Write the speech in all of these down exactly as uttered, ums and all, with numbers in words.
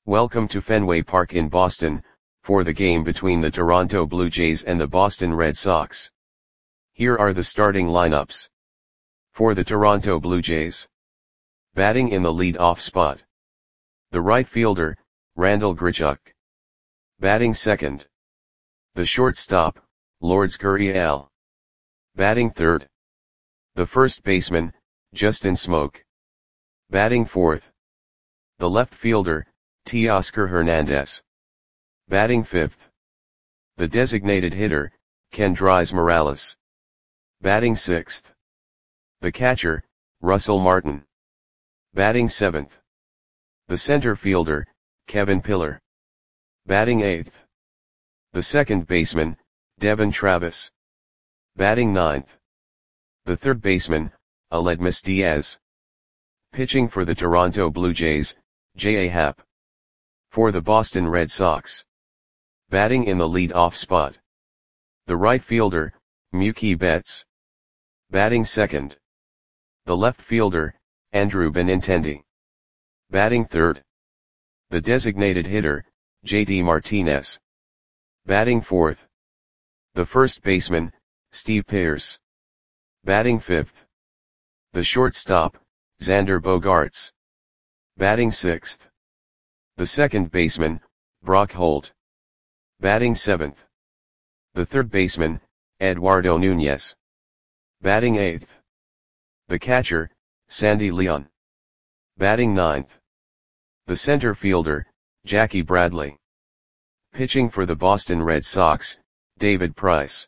Welcome to Fenway Park in Boston, for the game between the Toronto Blue Jays and the Boston Red Sox. Here are the starting lineups. For the Toronto Blue Jays. Batting in the lead-off spot. The right fielder, Randal Grichuk. Batting second. The shortstop, Lourdes Gurriel. Batting third. The first baseman, Justin Smoak. Batting fourth. The left fielder, Teoscar Hernandez. Batting fifth. The designated hitter, Kendrys Morales. Batting sixth. The catcher, Russell Martin. Batting seventh. The center fielder, Kevin Pillar. Batting eighth. The second baseman, Devon Travis. Batting ninth. The third baseman, Aledmys Diaz. Pitching for the Toronto Blue Jays, J A. Happ. For the Boston Red Sox. Batting in the lead-off spot. The right fielder, Mookie Betts. Batting second. The left fielder, Andrew Benintendi. Batting third. The designated hitter, J D Martinez. Batting fourth. The first baseman, Steve Pearce. Batting fifth. The shortstop, Xander Bogaerts. Batting sixth. The second baseman, Brock Holt. Batting seventh. The third baseman, Eduardo Nunez. Batting eighth. The catcher, Sandy Leon. Batting ninth. The center fielder, Jackie Bradley. Pitching for the Boston Red Sox, David Price.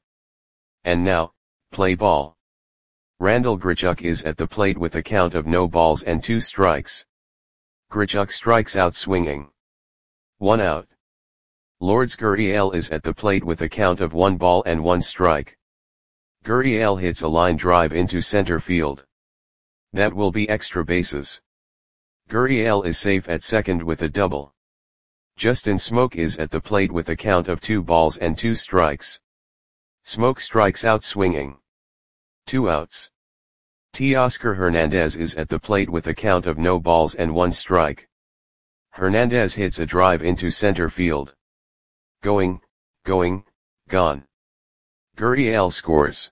And now, play ball. Randal Grichuk is at the plate with a count of no balls and two strikes. Grichuk strikes out swinging. One out. Lourdes Gurriel is at the plate with a count of one ball and one strike. Gurriel hits a line drive into center field. That will be extra bases. Gurriel is safe at second with a double. Justin Smoak is at the plate with a count of two balls and two strikes. Smoak strikes out swinging. Two outs. Teoscar Hernandez is at the plate with a count of no balls and one strike. Hernandez hits a drive into center field. Going, going, gone. Gurriel scores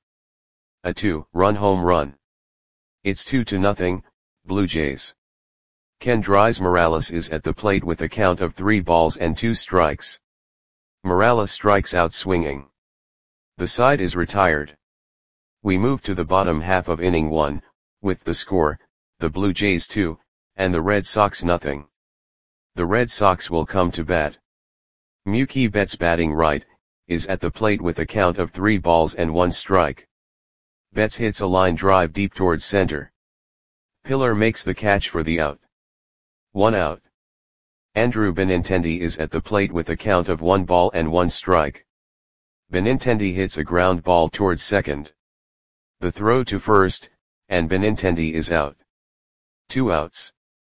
a two-run home run. It's two to nothing, Blue Jays. Kendrys Morales is at the plate with a count of three balls and two strikes. Morales strikes out swinging. The side is retired. We move to the bottom half of inning one, with the score, the Blue Jays two, and the Red Sox nothing. The Red Sox will come to bat. Mookie Betts batting right, is at the plate with a count of three balls and one strike. Betts hits a line drive deep towards center. Pillar makes the catch for the out. One out. Andrew Benintendi is at the plate with a count of one ball and one strike. Benintendi hits a ground ball towards second. The throw to first, and Benintendi is out. Two outs.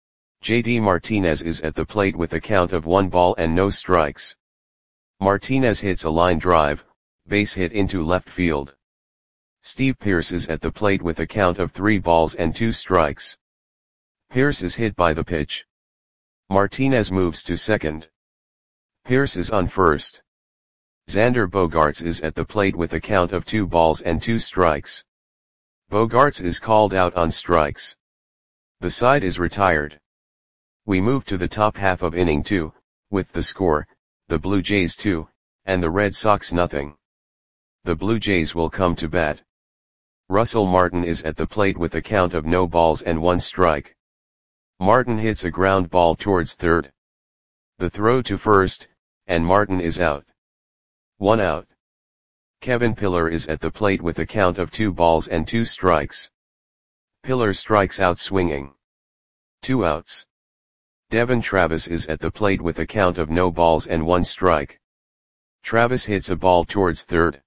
J D Martinez is at the plate with a count of one ball and no strikes. Martinez hits a line drive, base hit into left field. Steve Pearce is at the plate with a count of three balls and two strikes. Pearce is hit by the pitch. Martinez moves to second. Pearce is on first. Xander Bogaerts is at the plate with a count of two balls and two strikes. Bogaerts is called out on strikes. The side is retired. We move to the top half of inning two, with the score, the Blue Jays two, and the Red Sox nothing. The Blue Jays will come to bat. Russell Martin is at the plate with a count of no balls and one strike. Martin hits a ground ball towards third. The throw to first, and Martin is out. One out. Kevin Pillar is at the plate with a count of two balls and two strikes. Pillar strikes out swinging. Two outs. Devon Travis is at the plate with a count of no balls and one strike. Travis hits a ball towards third.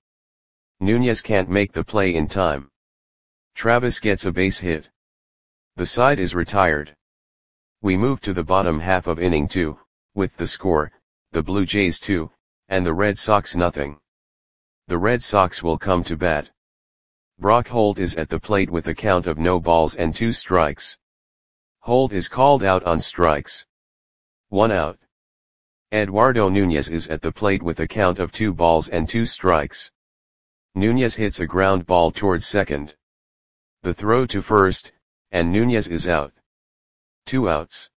Nunez can't make the play in time. Travis gets a base hit. The side is retired. We move to the bottom half of inning two, with the score, the Blue Jays two, and the Red Sox nothing. The Red Sox will come to bat. Brock Holt is at the plate with a count of no balls and two strikes. Holt is called out on strikes. One out. Eduardo Nunez is at the plate with a count of two balls and two strikes. Nunez hits a ground ball towards second. The throw to first, and Nunez is out. Two outs.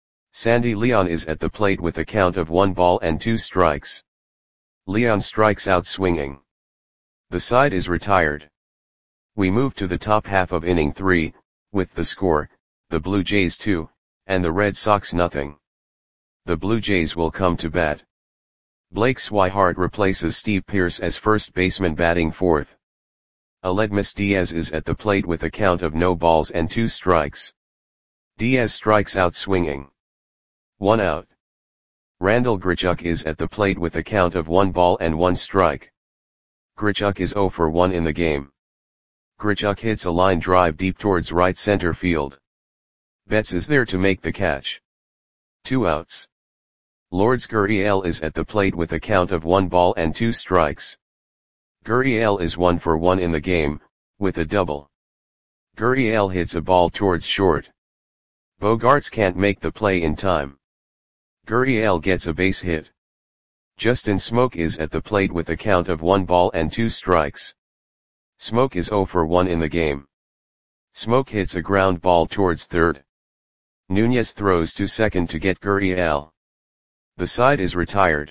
Sandy Leon is at the plate with a count of one ball and two strikes. Leon strikes out swinging. The side is retired. We move to the top half of inning three, with the score, the Blue Jays two, and the Red Sox nothing. The Blue Jays will come to bat. Blake Swihart replaces Steve Pearce as first baseman batting fourth. Aledmys Diaz is at the plate with a count of no balls and two strikes. Diaz strikes out swinging. One out. Randal Grichuk is at the plate with a count of one ball and one strike. Grichuk is zero for one in the game. Grichuk hits a line drive deep towards right center field. Betts is there to make the catch. Two outs. Lourdes Gurriel is at the plate with a count of one ball and two strikes. Gurriel is one for one in the game, with a double. Gurriel hits a ball towards short. Bogaerts can't make the play in time. Gurriel gets a base hit. Justin Smoak is at the plate with a count of one ball and two strikes. Smoak is zero for one in the game. Smoak hits a ground ball towards third. Nunez throws to second to get Gurriel. The side is retired.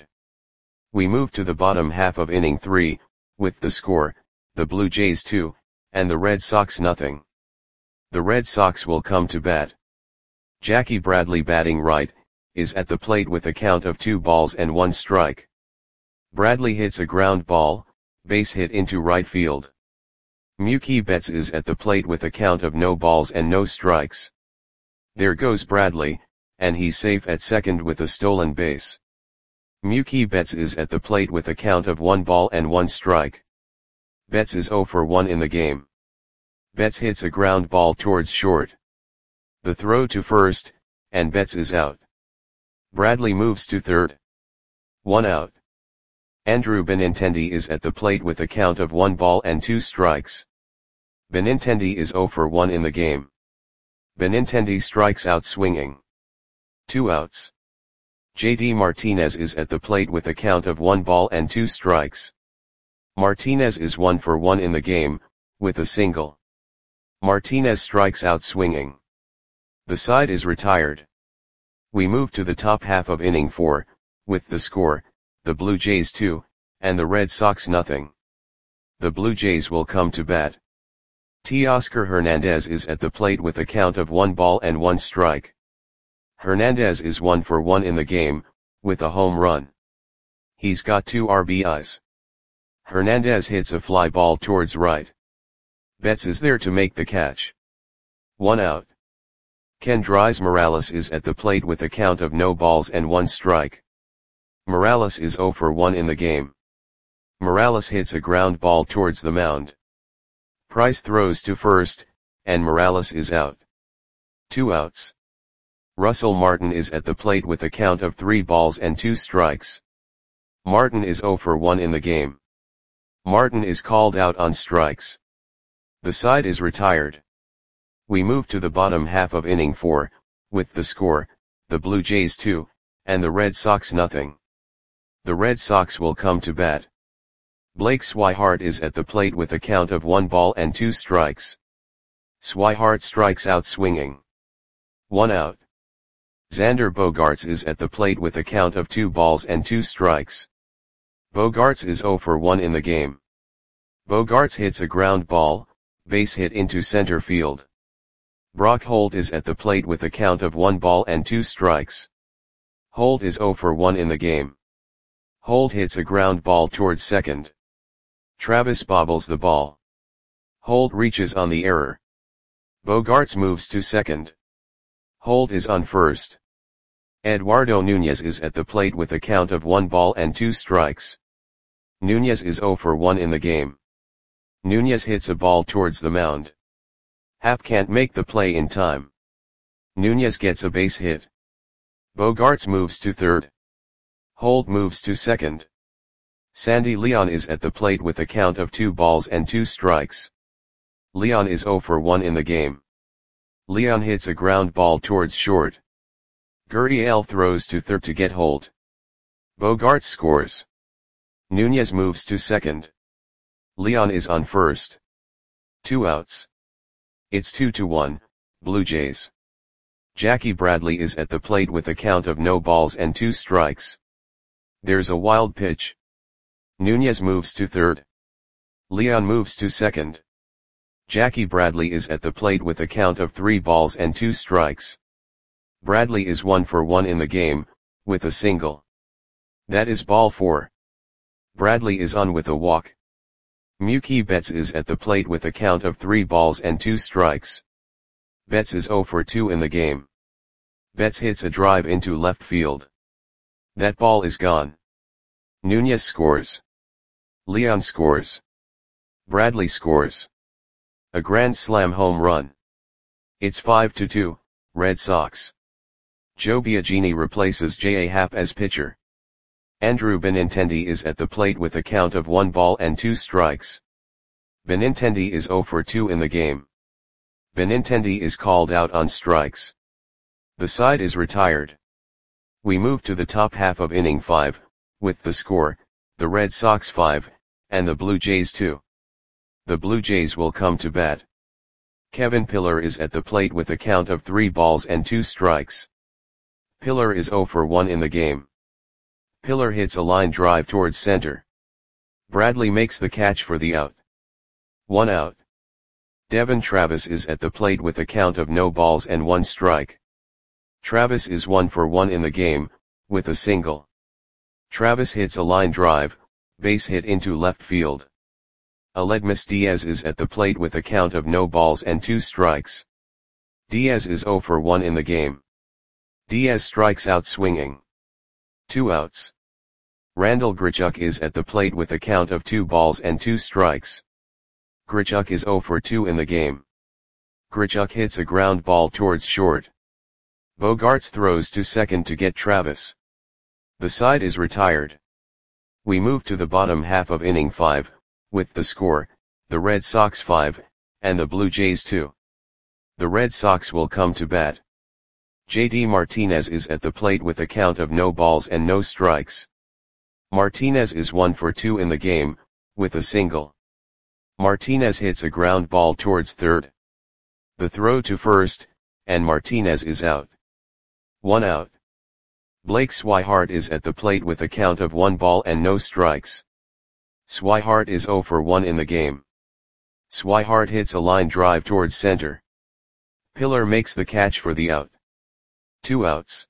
We move to the bottom half of inning three, with the score, the Blue Jays two, and the Red Sox nothing. The Red Sox will come to bat. Jackie Bradley batting right, is at the plate with a count of two balls and one strike. Bradley hits a ground ball, base hit into right field. Mookie Betts is at the plate with a count of no balls and no strikes. There goes Bradley, and he's safe at second with a stolen base. Mookie Betts is at the plate with a count of one ball and one strike. Betts is zero for one in the game. Betts hits a ground ball towards short. The throw to first, and Betts is out. Bradley moves to third. One out. Andrew Benintendi is at the plate with a count of one ball and two strikes. Benintendi is zero for one in the game. Benintendi strikes out swinging. Two outs. J D Martinez is at the plate with a count of one ball and two strikes. Martinez is one for one in the game, with a single. Martinez strikes out swinging. The side is retired. We move to the top half of inning four, with the score, the Blue Jays two, and the Red Sox nothing. The Blue Jays will come to bat. Teoscar Hernandez is at the plate with a count of one ball and one strike. Hernandez is one for one in the game, with a home run. He's got two R B Is. Hernandez hits a fly ball towards right. Betts is there to make the catch. One out. Kendrys Morales is at the plate with a count of no balls and one strike. Morales is zero for one in the game. Morales hits a ground ball towards the mound. Price throws to first, and Morales is out. Two outs. Russell Martin is at the plate with a count of three balls and two strikes. Martin is zero for one in the game. Martin is called out on strikes. The side is retired. We move to the bottom half of inning four, with the score, the Blue Jays two, and the Red Sox nothing. The Red Sox will come to bat. Blake Swihart is at the plate with a count of one ball and two strikes. Swihart strikes out swinging. One out. Xander Bogaerts is at the plate with a count of two balls and two strikes. Bogaerts is zero for one in the game. Bogaerts hits a ground ball, base hit into center field. Brock Holt is at the plate with a count of one ball and two strikes. Holt is zero for one in the game. Holt hits a ground ball towards second. Travis bobbles the ball. Holt reaches on the error. Bogaerts moves to second. Holt is on first. Eduardo Nunez is at the plate with a count of one ball and two strikes. Nunez is zero for one in the game. Nunez hits a ball towards the mound. Happ can't make the play in time. Nunez gets a base hit. Bogaerts moves to third. Holt moves to second. Sandy Leon is at the plate with a count of two balls and two strikes. Leon is zero for one in the game. Leon hits a ground ball towards short. Gurriel throws to third to get Holt. Bogaerts scores. Nunez moves to second. Leon is on first. Two outs. It's two to one, Blue Jays. Jackie Bradley is at the plate with a count of no balls and two strikes. There's a wild pitch. Nunez moves to third. Leon moves to second. Jackie Bradley is at the plate with a count of three balls and two strikes. Bradley is one for one in the game, with a single. That is ball four. Bradley is on with a walk. Mookie Betts is at the plate with a count of three balls and two strikes. Betts is oh for two in the game. Betts hits a drive into left field. That ball is gone. Nunez scores. Leon scores. Bradley scores. A grand slam home run. It's five to two, Red Sox. Joe Biagini replaces J A. Happ as pitcher. Andrew Benintendi is at the plate with a count of one ball and two strikes. Benintendi is oh for two in the game. Benintendi is called out on strikes. The side is retired. We move to the top half of inning five, with the score, the Red Sox five, and the Blue Jays two. The Blue Jays will come to bat. Kevin Pillar is at the plate with a count of three balls and two strikes. Pillar is oh for one in the game. Pillar hits a line drive towards center. Bradley makes the catch for the out. One out. Devon Travis is at the plate with a count of no balls and one strike. Travis is one for one in the game, with a single. Travis hits a line drive, base hit into left field. Aledmys Diaz is at the plate with a count of no balls and two strikes. Diaz is oh for one in the game. Diaz strikes out swinging. Two outs. Randal Grichuk is at the plate with a count of two balls and two strikes. Grichuk is oh for two in the game. Grichuk hits a ground ball towards short. Bogaerts throws to second to get Travis. The side is retired. We move to the bottom half of inning five, with the score, the Red Sox five, and the Blue Jays two. The Red Sox will come to bat. J D Martinez is at the plate with a count of no balls and no strikes. Martinez is one for two in the game, with a single. Martinez hits a ground ball towards third. The throw to first, and Martinez is out. One out. Blake Swihart is at the plate with a count of one ball and no strikes. Swihart is oh for one in the game. Swihart hits a line drive towards center. Pillar makes the catch for the out. Two outs.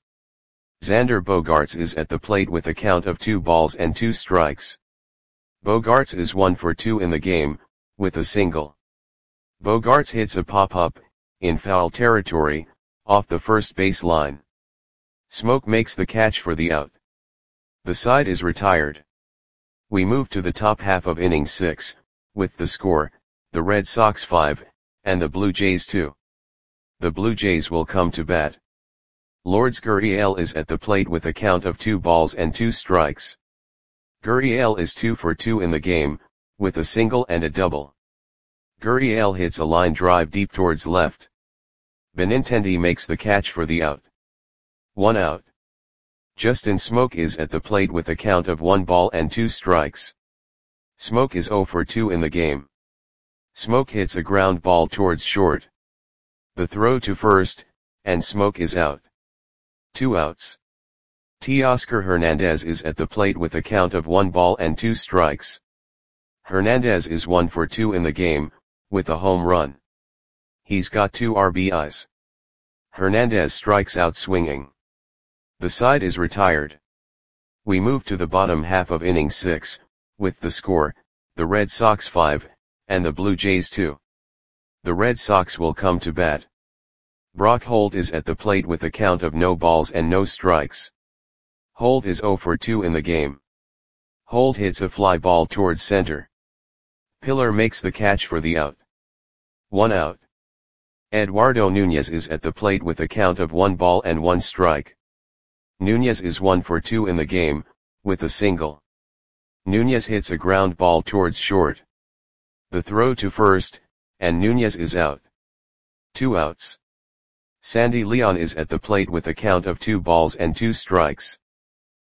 Xander Bogaerts is at the plate with a count of two balls and two strikes. Bogaerts is one for two in the game, with a single. Bogaerts hits a pop-up, in foul territory, off the first base line. Smoke makes the catch for the out. The side is retired. We move to the top half of inning six, with the score, the Red Sox five, and the Blue Jays two. The Blue Jays will come to bat. Lourdes Gurriel is at the plate with a count of two balls and two strikes. Gurriel is two for two in the game, with a single and a double. Gurriel hits a line drive deep towards left. Benintendi makes the catch for the out. One out. Justin Smoke is at the plate with a count of one ball and two strikes. Smoke is oh for two in the game. Smoke hits a ground ball towards short. The throw to first, and Smoke is out. Two outs. Teoscar Hernandez is at the plate with a count of one ball and two strikes. Hernandez is one for two in the game, with a home run. He's got two R B Is. Hernandez strikes out swinging. The side is retired. We move to the bottom half of inning six, with the score, the Red Sox five, and the Blue Jays two. The Red Sox will come to bat. Brock Holt is at the plate with a count of no balls and no strikes. Holt is oh for two in the game. Holt hits a fly ball towards center. Pillar makes the catch for the out. One out. Eduardo Nunez is at the plate with a count of one ball and one strike. Nunez is one for two in the game, with a single. Nunez hits a ground ball towards short. The throw to first, and Nunez is out. Two outs. Sandy Leon is at the plate with a count of two balls and two strikes.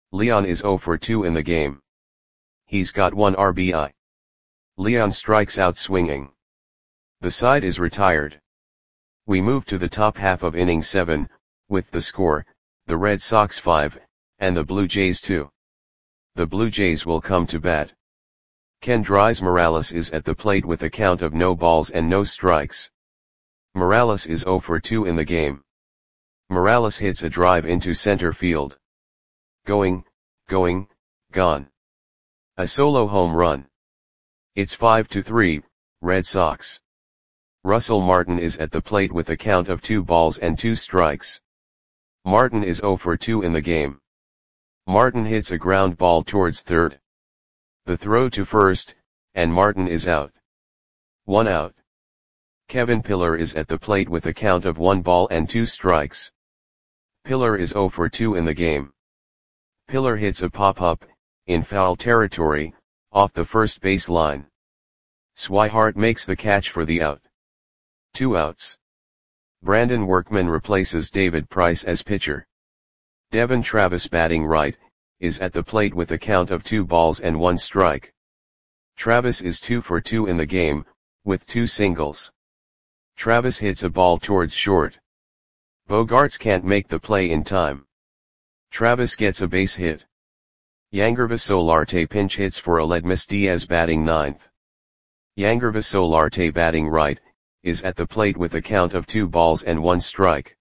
Leon is zero for two in the game. He's got one R B I. Leon strikes out swinging. The side is retired. We move to the top half of inning seven, with the score, the Red Sox five, and the Blue Jays two. The Blue Jays will come to bat. Kendrys Morales is at the plate with a count of no balls and no strikes. Morales is zero for two in the game. Morales hits a drive into center field. Going, going, gone. A solo home run. It's five to three, Red Sox. Russell Martin is at the plate with a count of two balls and two strikes. Martin is zero for two in the game. Martin hits a ground ball towards third. The throw to first, and Martin is out. One out. Kevin Pillar is at the plate with a count of one ball and two strikes. Pillar is zero for two in the game. Pillar hits a pop-up, in foul territory, off the first base line. Swihart makes the catch for the out. Two outs. Brandon Workman replaces David Price as pitcher. Devon Travis, batting right, is at the plate with a count of two balls and one strike. Travis is two for two in the game, with two singles. Travis hits a ball towards short. Bogaerts can't make the play in time. Travis gets a base hit. Yangervis Solarte pinch hits for Aledmys Diaz, batting ninth. Yangervis Solarte, batting right, is at the plate with a count of two balls and one strike.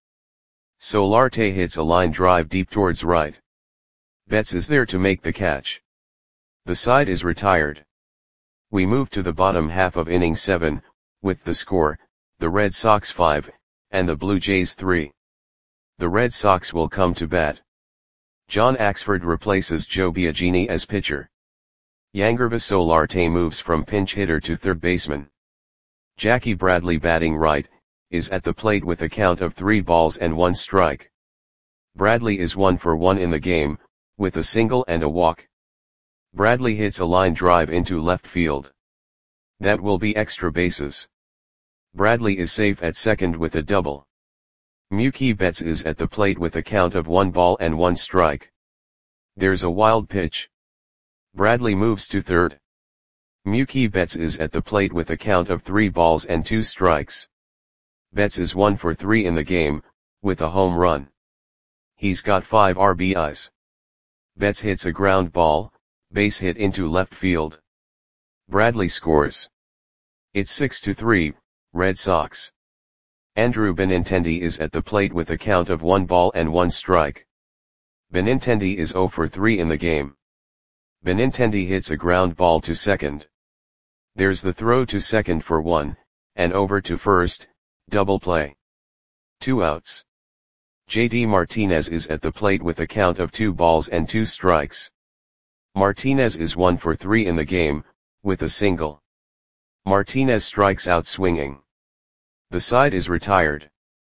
Solarte hits a line drive deep towards right. Betts is there to make the catch. The side is retired. We move to the bottom half of inning seven, with the score, the Red Sox five, and the Blue Jays three. The Red Sox will come to bat. John Axford replaces Joe Biagini as pitcher. Yangervis Solarte moves from pinch hitter to third baseman. Jackie Bradley, batting right, is at the plate with a count of three balls and one strike. Bradley is one for one in the game, with a single and a walk. Bradley hits a line drive into left field. That will be extra bases. Bradley is safe at second with a double. Mookie Betts is at the plate with a count of one ball and one strike. There's a wild pitch. Bradley moves to third. Mookie Betts is at the plate with a count of three balls and two strikes. Betts is one for three in the game, with a home run. He's got five R B Is. Betts hits a ground ball, base hit into left field. Bradley scores. It's six to three, Red Sox. Andrew Benintendi is at the plate with a count of one ball and one strike. Benintendi is zero for three in the game. Benintendi hits a ground ball to second. There's the throw to second for one, and over to first, double play. Two outs. J D Martinez is at the plate with a count of two balls and two strikes. Martinez is one for three in the game, with a single. Martinez strikes out swinging. The side is retired.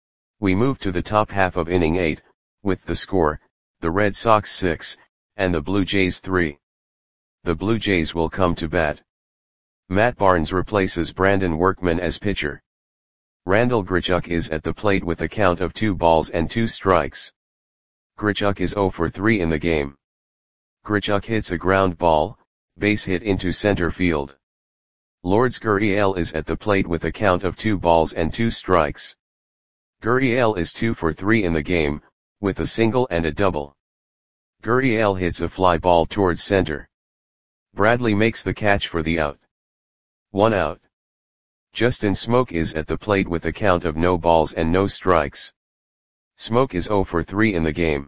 We move to the top half of inning eight, with the score, the Red Sox six, and the Blue Jays three. The Blue Jays will come to bat. Matt Barnes replaces Brandon Workman as pitcher. Randall Grichuk is at the plate with a count of two balls and two strikes. Grichuk is zero for three in the game. Grichuk hits a ground ball, base hit into center field. Lourdes Gurriel is at the plate with a count of two balls and two strikes. Gurriel is two for three in the game, with a single and a double. Gurriel hits a fly ball towards center. Bradley makes the catch for the out. One out. Justin Smoak is at the plate with a count of no balls and no strikes. Smoak is zero for three in the game.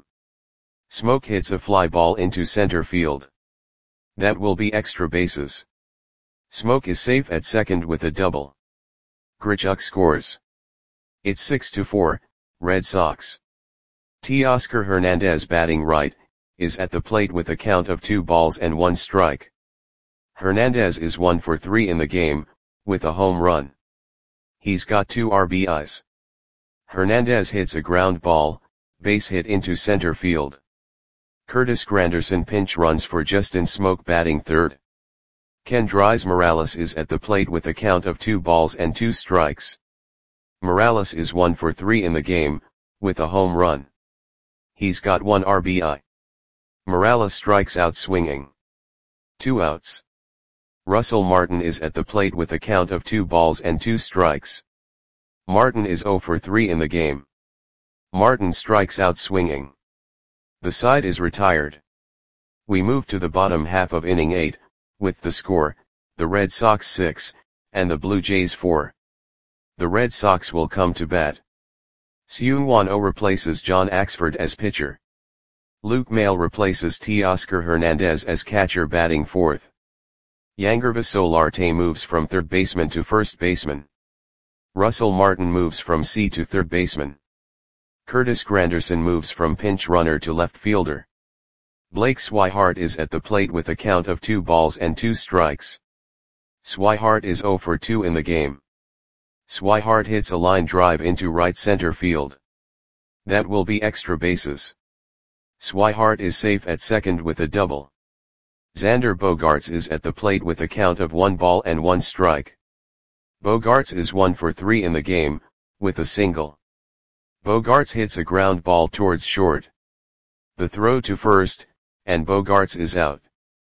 Smoak hits a fly ball into center field. That will be extra bases. Smoak is safe at second with a double. Grichuk scores. It's six to four, Red Sox. Teoscar Hernandez, batting right, is at the plate with a count of two balls and one strike. Hernandez is one for three in the game, with a home run. He's got two R B Is. Hernandez hits a ground ball, base hit into center field. Curtis Granderson pinch runs for Justin Smoak, batting third. Kendrys Morales is at the plate with a count of two balls and two strikes. Morales is one for three in the game, with a home run. He's got one R B I. Morales strikes out swinging. Two outs. Russell Martin is at the plate with a count of two balls and two strikes. Martin is oh for three in the game. Martin strikes out swinging. The side is retired. We move to the bottom half of inning eight, with the score, the Red Sox six, and the Blue Jays four. The Red Sox will come to bat. Seung-Won Oh replaces John Axford as pitcher. Luke Maile replaces Teoscar Hernandez as catcher batting fourth. Yangervis Solarte moves from third baseman to first baseman. Russell Martin moves from C to third baseman. Curtis Granderson moves from pinch runner to left fielder. Blake Swihart is at the plate with a count of two balls and two strikes. Swihart is oh for two in the game. Swihart hits a line drive into right center field. That will be extra bases. Swihart is safe at second with a double. Xander Bogaerts is at the plate with a count of one ball and one strike. Bogaerts is one for three in the game, with a single. Bogaerts hits a ground ball towards short. The throw to first, and Bogaerts is out.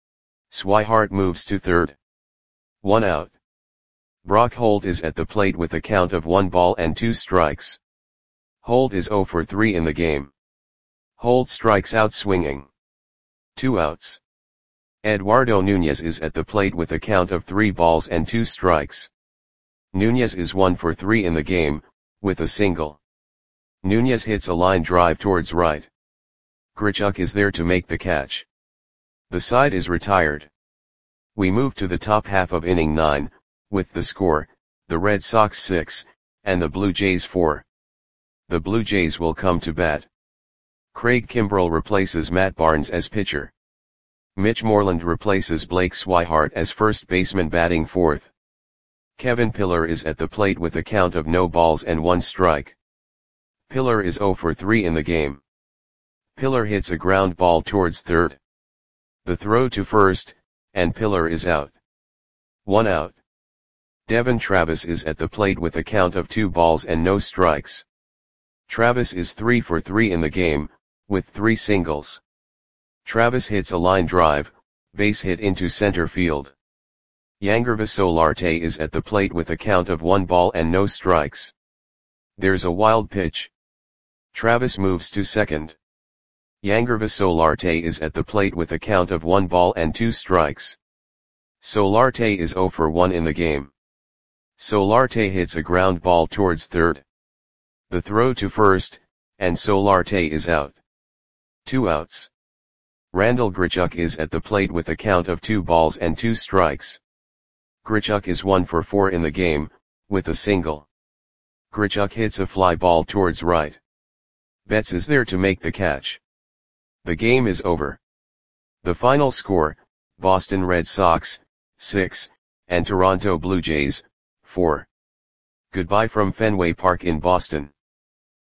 Swihart moves to third. One out. Brock Holt is at the plate with a count of one ball and two strikes. Holt is oh for three in the game. Holt strikes out swinging. Two outs. Eduardo Nunez is at the plate with a count of three balls and two strikes. Nunez is one for three in the game, with a single. Nunez hits a line drive towards right. Grichuk is there to make the catch. The side is retired. We move to the top half of inning nine, with the score, the Red Sox six, and the Blue Jays four. The Blue Jays will come to bat. Craig Kimbrell replaces Matt Barnes as pitcher. Mitch Moreland replaces Blake Swihart as first baseman batting fourth. Kevin Pillar is at the plate with a count of no balls and one strike. Pillar is oh for three in the game. Pillar hits a ground ball towards third. The throw to first, and Pillar is out. One out. Devon Travis is at the plate with a count of two balls and no strikes. Travis is three for three in the game, with three singles. Travis hits a line drive, base hit into center field. Yangervis Solarte is at the plate with a count of one ball and no strikes. There's a wild pitch. Travis moves to second. Yangervis Solarte is at the plate with a count of one ball and two strikes. Solarte is oh for one in the game. Solarte hits a ground ball towards third. The throw to first, and Solarte is out. Two outs. Randal Grichuk is at the plate with a count of two balls and two strikes. Grichuk is one for four in the game, with a single. Grichuk hits a fly ball towards right. Betts is there to make the catch. The game is over. The final score, Boston Red Sox, six, and Toronto Blue Jays, four. Goodbye from Fenway Park in Boston.